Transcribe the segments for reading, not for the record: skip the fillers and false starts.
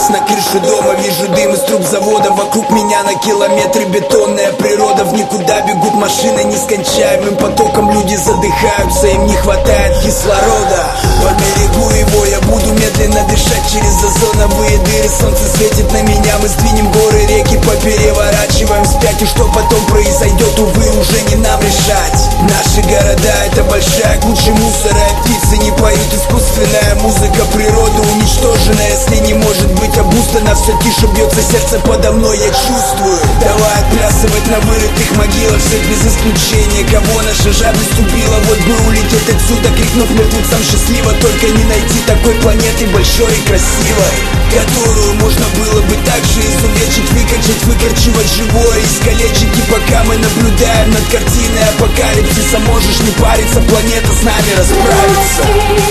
Поднимаюсь на крышу дома, вижу дым из труб завода. Вокруг меня на километры бетонная природа. В никуда бегут машины нескончаемым потоком. Люди задыхаются, им не хватает кислорода. По берегу его я буду медленно дышать через озоновые дыры. Солнце светит на меня, мы сдвинем горы, реки попереворачиваем вспять. И что потом произойдет, увы, уже не нам решать. Наши города — это большая куча мусора. Птицы не поют, искусственная музыка. Природа уничтожена, если не может быть обуздана. Все тише бьется сердце подо мной, я чувствую. Давай отплясывать на вырытых могилах, всех без исключения. Кого наша жадность убила, вот бы улететь отсюда, крикнув мертвецам счастливо. Только не найти такой планеты большой и красивой, которую можно было бы также изувечить, выкачать, выкорчевать живое, искалечить. И пока мы наблюдаем над картиной апокалипсиса, можешь не париться, планета с нами расправится.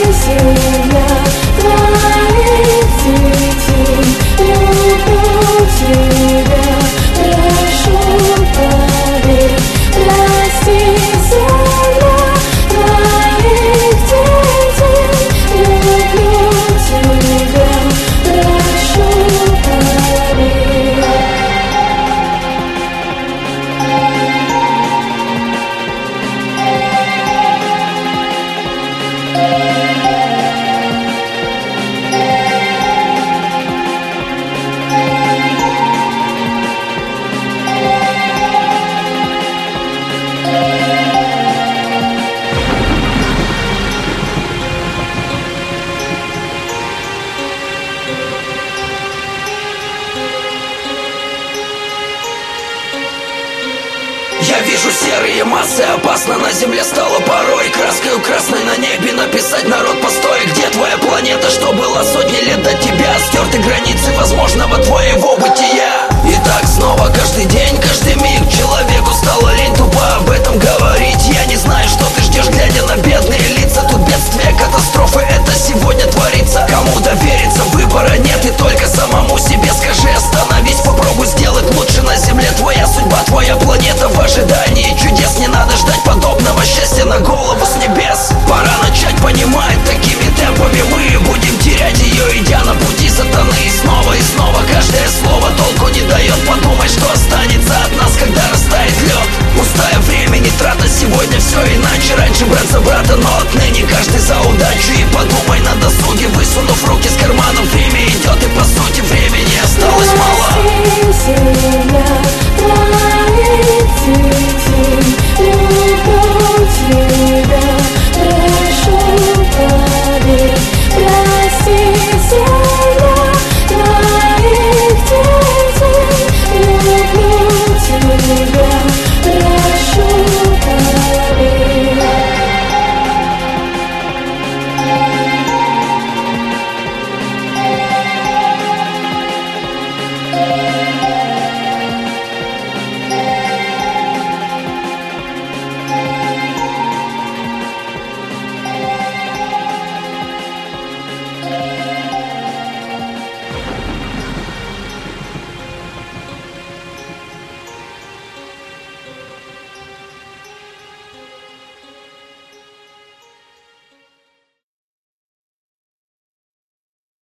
Я вижу серые массы, опасно на земле стало порой. Краской красной на небе написать: народ, постой, где твоя планета, что было сотни лет до тебя? Стерты границы возможного твоего бытия. И так снова